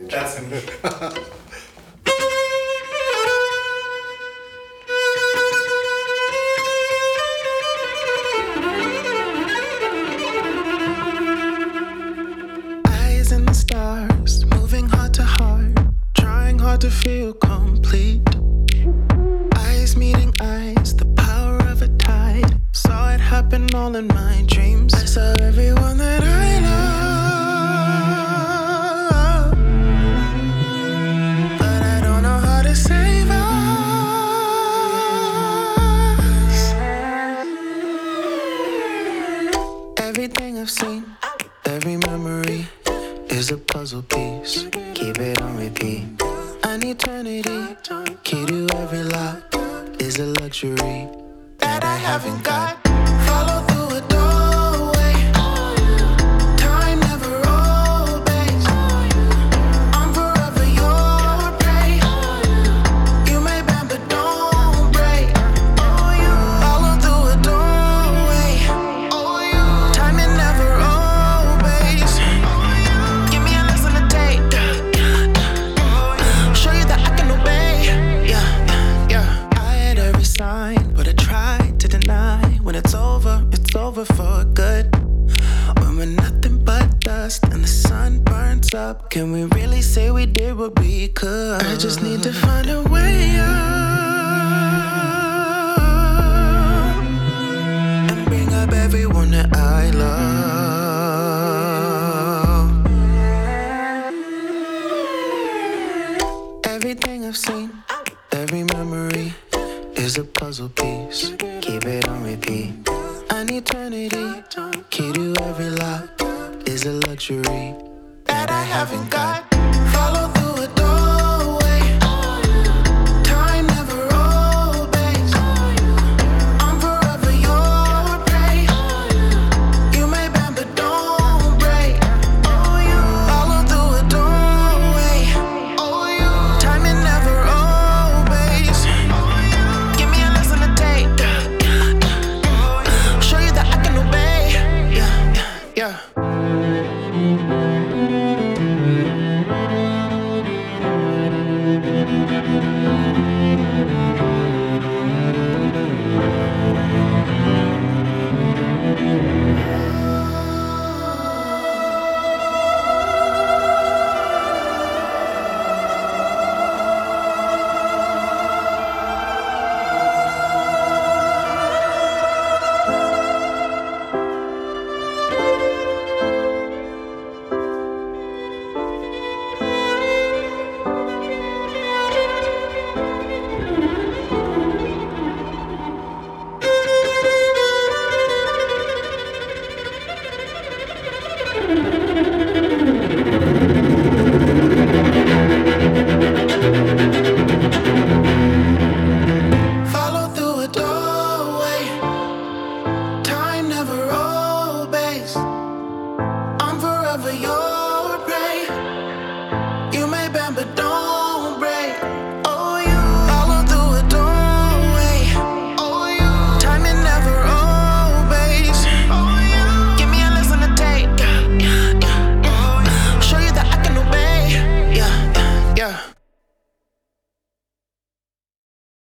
That's me. Eyes in the stars, moving heart to heart, trying hard to feel complete. Eyes meeting eyes, the power of a tide. Saw it happen all in my dreams. I saw everyone that I love, but I don't know how to save us. Everything I've seen, every memory is a puzzle piece. Keep it on repeat. An eternity, key to every lock is a luxury that I haven't got. Follow through a doorway. Time never obeys. I'm forever your prey. You may bend but don't break. Follow through a doorway. Time it never obeys. Give me a lesson to take. Show you that I can obey. Yeah. I had every sign, but I tried to deny. When it's over for good. When we're nothing but dust and the sun burns up, can we really say we did what we could? I just need to find a way up and bring up everyone that I love. Everything I've seen, every memory is a puzzle piece. Keep it on repeat. An eternity, key to every lock is a luxury that I haven't got.